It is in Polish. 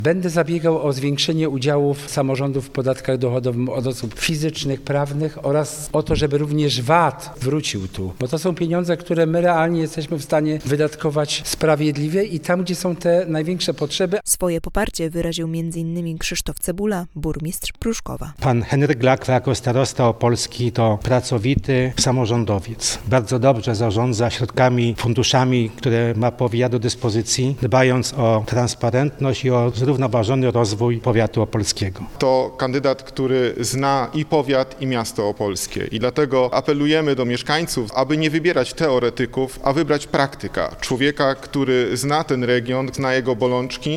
Będę zabiegał o zwiększenie udziałów samorządów w podatkach dochodowym od osób fizycznych, prawnych oraz o to, żeby również VAT wrócił tu, bo to są pieniądze, które my realnie jesteśmy w stanie wydatkować sprawiedliwie i tam, gdzie są te największe potrzeby. Swoje poparcie wyraził m.in. Krzysztof Cebula, burmistrz Pruszkowa. Pan Henryk Glakwa jako starosta opolski to pracowity samorządowiec. Bardzo dobrze zarządza środkami, funduszami, które ma powiat do dyspozycji, dbając o transparentność i o zrównoważony rozwój powiatu opolskiego. To kandydat, który zna i powiat, i miasto opolskie. I dlatego apelujemy do mieszkańców, aby nie wybierać teoretyków, a wybrać praktyka. Człowieka, który zna ten region, zna jego bolączki